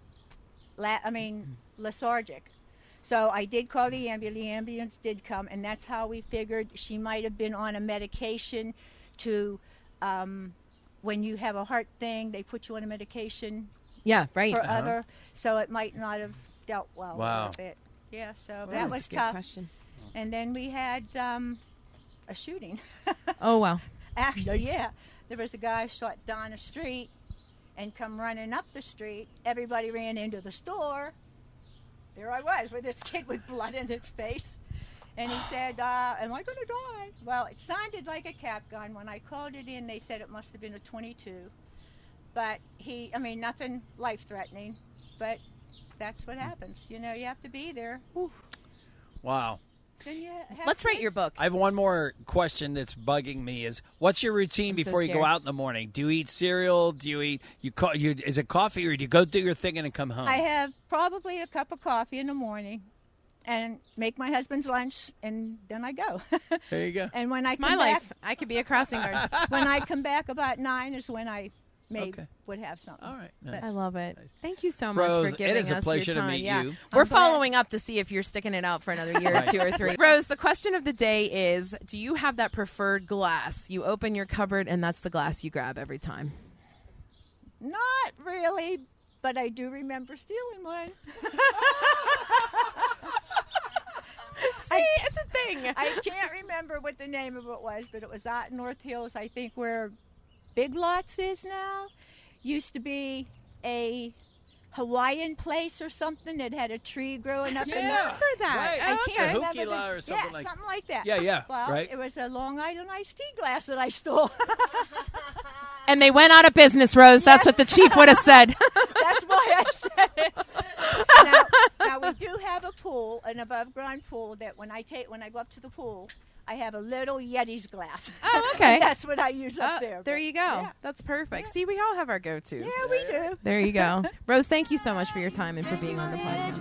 lethargic. So I did call the ambulance. The ambulance did come, and that's how we figured she might have been on a medication to, when you have a heart thing, they put you on a medication. Yeah, right. Forever, so it might not have dealt well with it. Yeah, so that was tough. Question. And then we had a shooting. Oh, wow. Actually, yeah. There was a guy shot down the street and come running up the street. Everybody ran into the store. There I was with this kid with blood in his face. And he said, am I going to die? Well, it sounded like a cap gun. When I called it in, they said it must have been a .22. But nothing life-threatening, but that's what happens. You have to be there. Whew. Wow. Let's rate your book. I have one more question that's bugging me is, what's your routine before you go out in the morning? Do you eat cereal? Do you eat, is it coffee, or do you go do your thing and then come home? I have probably a cup of coffee in the morning and make my husband's lunch, and then I go. There you go. And when I it's come my back, life. I could be a crossing guard. when I come back about 9 is when I would have something. All right. Nice. I love it. Thank you so much Rose, for giving us it is a pleasure your time. to meet you. We're following up to see if you're sticking it out for another year or 2 or 3. Rose, the question of the day is, do you have that preferred glass? You open your cupboard and that's the glass you grab every time. Not really, but I do remember stealing one. It's a thing. I can't remember what the name of it was, but it was out in North Hills, I think, where Big Lots is now. Used to be a Hawaiian place or something that had a tree growing up in there. I remember that. Right. I can't remember Hukila or something like something like that. Yeah, well, right. It was a Long Island iced tea glass that I stole. And they went out of business, Rose. That's what the chief would have said. That's why I said it. Now we do have a pool, an above-ground pool, that when I go up to the pool, I have a little Yeti's glass. Oh, okay. That's what I use up there. There you go. Yeah. That's perfect. See, we all have our go-tos. Yeah, we do. There you go. Rose, thank you so much for your time and for being on the podcast.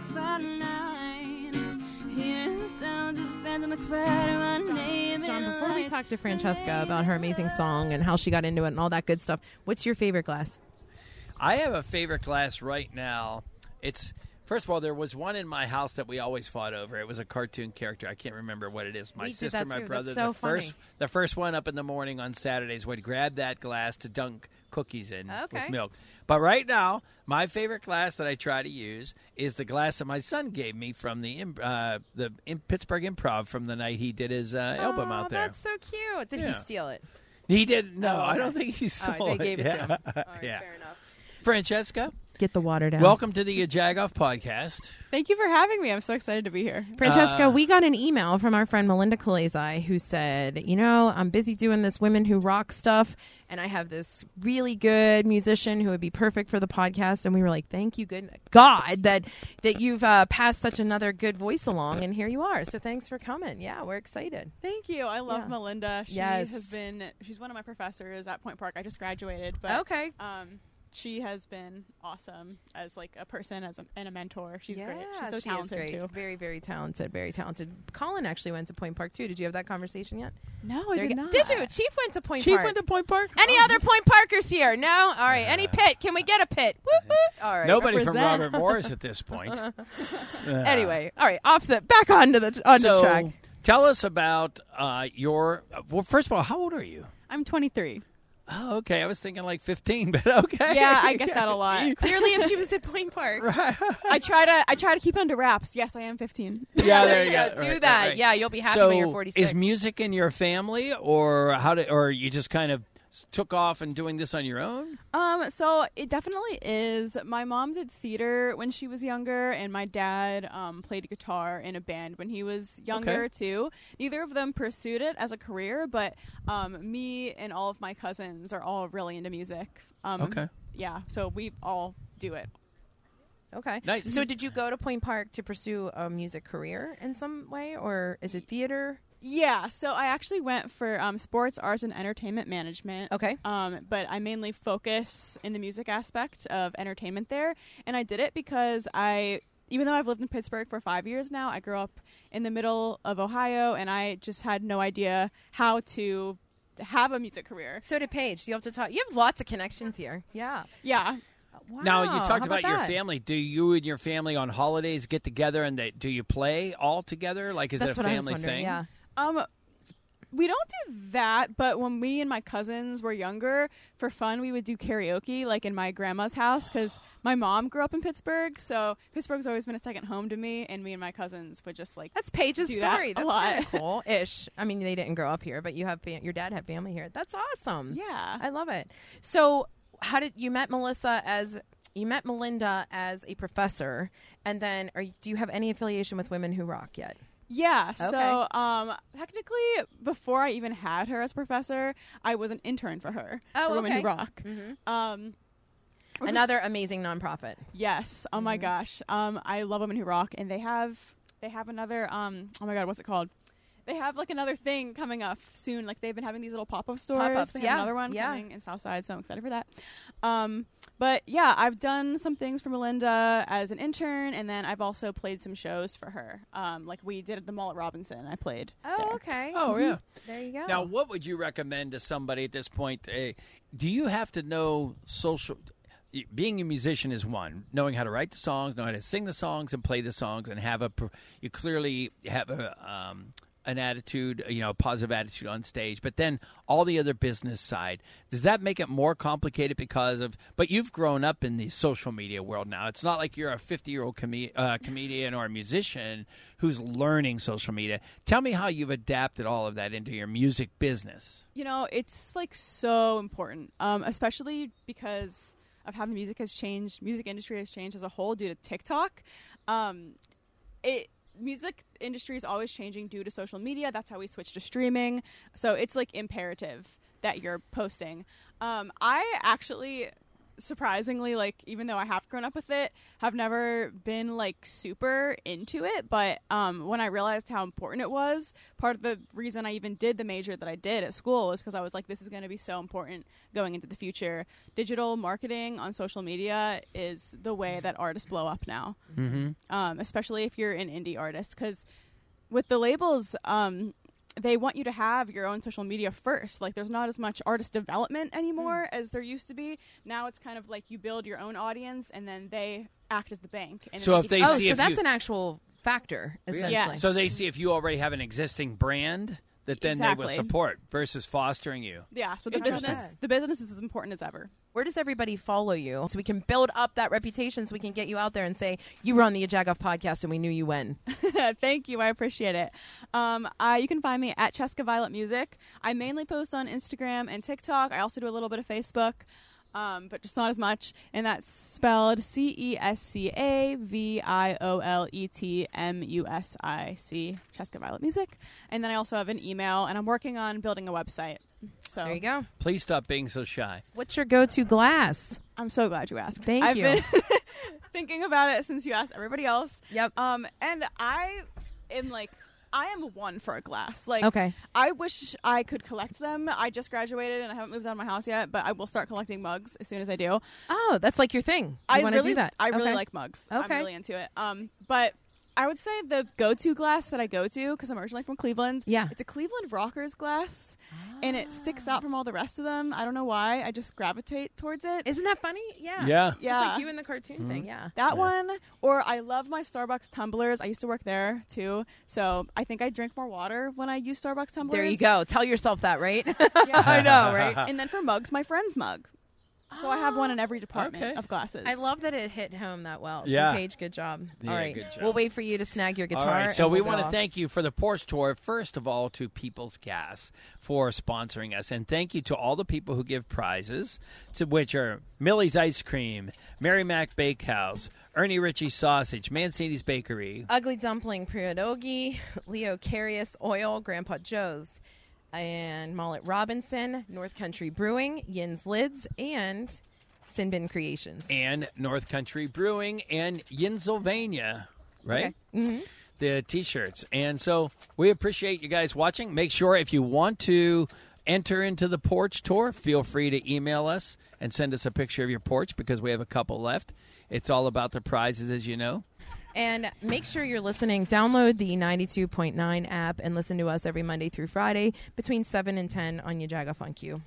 John, before we talk to Francesca about her amazing song and how she got into it and all that good stuff, what's your favorite glass? I have a favorite glass right now. First of all, there was one in my house that we always fought over. It was a cartoon character. I can't remember what it is. My sister, my brother, That's so the first one up in the morning on Saturdays would grab that glass to dunk cookies in with milk. But right now, my favorite glass that I try to use is the glass that my son gave me from the Pittsburgh Improv from the night he did his album out there. That's so cute. Did he steal it? He did. No, okay. I don't think he stole they it. gave it to him. All right, yeah. fair enough. Francesca, get the water down. Welcome to the Jagoff podcast. Thank you for having me. I'm so excited to be here. Francesca, we got an email from our friend Melinda Kalezai who said, I'm busy doing this Women Who Rock stuff, and I have this really good musician who would be perfect for the podcast. And we were like, thank you, good God, that you've passed such another good voice along, and here you are. So thanks for coming. Yeah, we're excited. Thank you. I love Melinda. She's one of my professors at Point Park. I just graduated. But, okay. She has been awesome as like a person, and a mentor. She's great. She's so she talented is great. too. Very, very talented. Very talented. Colin actually went to Point Park too. Did you have that conversation yet? No, I did not. Did you? Chief went to Point Chief Park. went to Point Park? Any other Point Parkers here? No? All right. Any pit? Can we get a pit? Woo-hoo. All right. Nobody from Robert Morris at this point. Anyway, all right. Back onto the track. Tell us about first of all, how old are you? I'm 23. Oh, okay. I was thinking like 15, but okay. Yeah, I get that a lot. Clearly, if she was at Point Park. Right. I try to keep it under wraps. Yes, I am 15. Yeah, there you go. Do that. Right. Yeah, you'll be happy when you're 46. Is music in your family, or you just kind of took off and doing this on your own? So it definitely is. My mom did theater when she was younger, and my dad played guitar in a band when he was younger too. Neither of them pursued it as a career, but me and all of my cousins are all really into music. Yeah, so we all do it. Okay. Nice. So did you go to Point Park to pursue a music career in some way, or is it theater? Yeah, so I actually went for sports, arts, and entertainment management. Okay. But I mainly focus in the music aspect of entertainment there. And I did it because even though I've lived in Pittsburgh for 5 years now, I grew up in the middle of Ohio, and I just had no idea how to have a music career. So did Paige. You have to talk. You have lots of connections here. Yeah. Yeah. Wow. Now, you talked How about your that? family. Do you and your family on holidays get together and do you play all together? Like, is That's it a what I was family wondering, thing? Yeah. We don't do that, but when me and my cousins were younger, for fun, we would do karaoke, like in my grandma's house, because my mom grew up in Pittsburgh, so Pittsburgh's always been a second home to me, and me and my cousins would just That's Paige's do story. That a That's lot. kinda cool-ish. I mean, they didn't grow up here, but your dad had family here. That's awesome. Yeah. I love it. So how did you met Melinda as a professor, and then do you have any affiliation with Women Who Rock yet? Yeah, so technically, before I even had her as professor, I was an intern for her for Women Who Rock. Mm-hmm. Another amazing nonprofit. Yes. Oh my gosh. I love Women Who Rock, and they have another. Oh my God, what's it called? They have like another thing coming up soon. Like they've been having these little pop-up stores. Pop-ups, They have another one coming in Southside, so I'm excited for that. But yeah, I've done some things for Melinda as an intern, and then I've also played some shows for her. Like we did at the Mall at Robinson. I played. Oh, there. okay. Oh, yeah. There you go. Now, what would you recommend to somebody at this point? Do you have to know social? Being a musician is one. Knowing how to write the songs, knowing how to sing the songs, and play the songs, and you clearly have an attitude, a positive attitude on stage, but then all the other business side, does that make it more complicated but you've grown up in the social media world now. It's not like you're a 50-year-old comedian or a musician who's learning social media. Tell me how you've adapted all of that into your music business. It's like so important, especially because of how the music industry has changed as a whole due to TikTok. Music industry is always changing due to social media. That's how we switched to streaming. So it's like imperative that you're posting. I actually, surprisingly, like even though I have grown up with it, have never been like super into it. But when I realized how important it was, part of the reason I even did the major that I did at school was because I was like, this is going to be so important going into the future. Digital marketing on social media is the way that artists blow up now, especially if you're an indie artist. Because with the labels, they want you to have your own social media first. Like, there's not as much artist development anymore as there used to be. Now it's kind of like you build your own audience, and then they act as the bank. And so if they see, so that's an actual factor, essentially. Yeah. So they see if you already have an existing brand that then they will support versus fostering you. Yeah. So the business is as important as ever. Where does everybody follow you so we can build up that reputation, so we can get you out there and say, you were on the Jagoff podcast and we knew you when? Thank you. I appreciate it. You can find me at Cheska Violet Music. I mainly post on Instagram and TikTok. I also do a little bit of Facebook, but just not as much. And that's spelled CESCAVIOLETMUSIC, Cheska Violet Music. And then I also have an email, and I'm working on building a website. So there you go. Please stop being so shy. What's your go-to glass? I'm so glad you asked. Thank you. I've been thinking about it since you asked everybody else. Yep. And I am one for a glass. Like, okay. I wish I could collect them. I just graduated and I haven't moved out of my house yet, but I will start collecting mugs as soon as I do. Oh, that's like your thing. You want to do that? I really like mugs. Okay. I'm really into it. But I would say the go-to glass that I go to, because I'm originally from Cleveland, it's a Cleveland Rockers glass, and it sticks out from all the rest of them. I don't know why. I just gravitate towards it. Isn't that funny? Yeah. Yeah. Just like you in the cartoon thing, That one, or I love my Starbucks tumblers. I used to work there, too, so I think I drink more water when I use Starbucks tumblers. There you go. Tell yourself that, right? I know, right? And then for mugs, my friend's mug. So I have one in every department of glasses. I love that it hit home that well. Yeah. So Paige, good job. Yeah, all right. good job. We'll wait for you to snag your guitar. All right. So we want to to thank you for the Porch Tour, first of all, to People's Gas for sponsoring us. And thank you to all the people who give prizes, to which are Millie's Ice Cream, Mary Mac Bakehouse, Ernie Ritchie Sausage, Mancini's Bakery, Ugly Dumpling Pierogi, Leo Carius Oil, Grandpa Joe's, and Mullet Robinson, North Country Brewing, Yin's Lids, and Sinbin Creations. And North Country Brewing and Yinsylvania, right? Okay. Mm-hmm. The T-shirts. And so we appreciate you guys watching. Make sure if you want to enter into the Porch Tour, feel free to email us and send us a picture of your porch, because we have a couple left. It's all about the prizes, as you know. And make sure you're listening. Download the 92.9 app and listen to us every Monday through Friday between 7 and 10 on Yajaga Funk Q.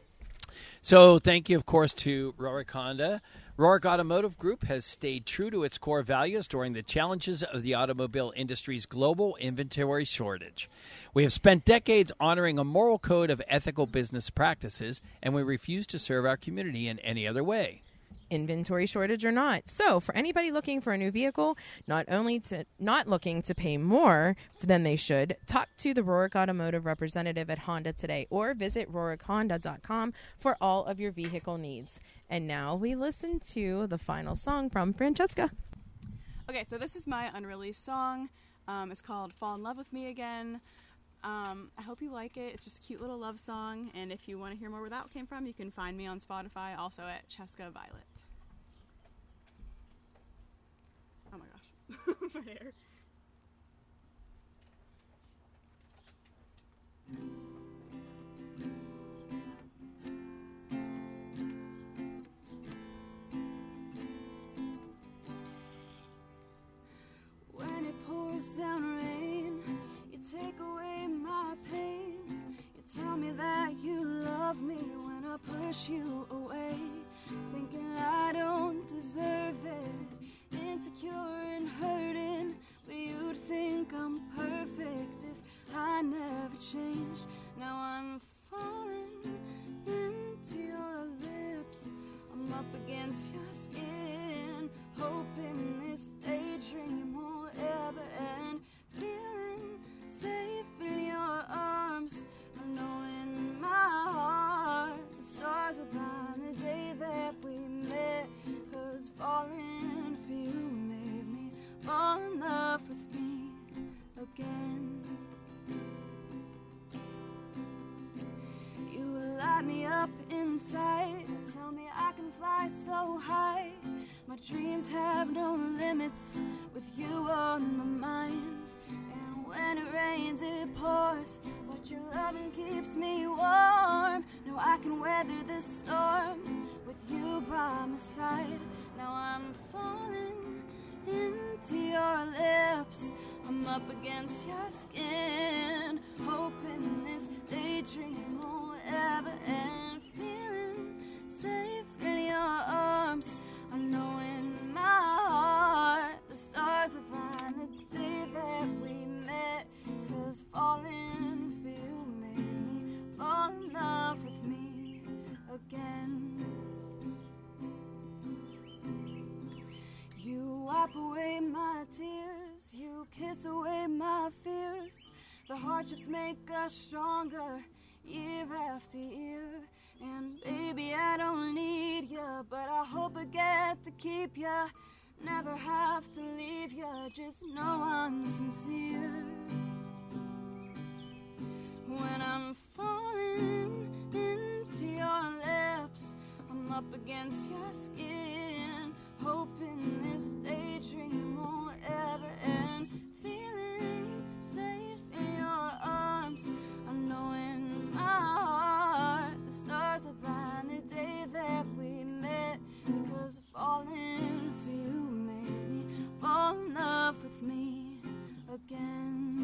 So thank you, of course, to Rorik Honda. Rorik Automotive Group has stayed true to its core values during the challenges of the automobile industry's global inventory shortage. We have spent decades honoring a moral code of ethical business practices, and we refuse to serve our community in any other way. Inventory shortage or not. So for anybody looking for a new vehicle, not looking to pay more than they should, talk to the Rorik Automotive representative at Honda today, or visit rorikhonda.com for all of your vehicle needs. And now we listen to the final song from Francesca. Okay, so this is my unreleased song. It's called Fall in Love with Me Again. I hope you like it. It's just a cute little love song. And if you want to hear more where that came from, you can find me on Spotify, also at Cheska Violet. Oh my gosh. My hair. When it pours down rain, you take away my pain. You tell me that you love me when I push you away, thinking I don't deserve it, insecure and hurting, but you'd think I'm perfect if I never changed. Now I'm falling into your lips, I'm up against your skin, hoping this daydream will ever end, feeling safe in your arms, knowing my heart, the stars align the day that we met, 'cause falling for you made me fall in love with me again. You light me up inside, tell me I can fly so high, my dreams have no limits with you on my mind, and when it rains it pours, but your loving keeps me warm. Now I can weather this storm with you by my side. Now I'm falling into your lips, I'm up against your skin, hoping this daydream won't ever end, feeling safe in your arms, I know in my heart the stars align the day that we met, 'cause falling for you made me fall in love with me again. You wipe away my tears, you kiss away my fears, the hardships make us stronger year after year, and baby I don't need you, but I hope I get to keep you, never have to leave you, just know I'm sincere. When I'm falling into your lips, I'm up against your skin, hoping this daydream won't ever end, feeling safe in your arms, I know in my heart the stars align the day that we met, because falling for you made me fall in love with me again.